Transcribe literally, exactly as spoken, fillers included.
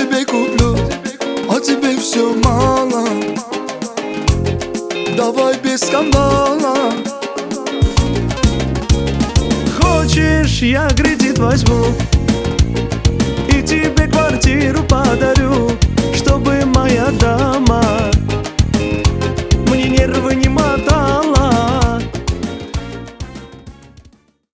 тебе куплю, а тебе все мало. Давай без скандала. Хочешь, я кредит возьму и тебе квартиру подарю, чтобы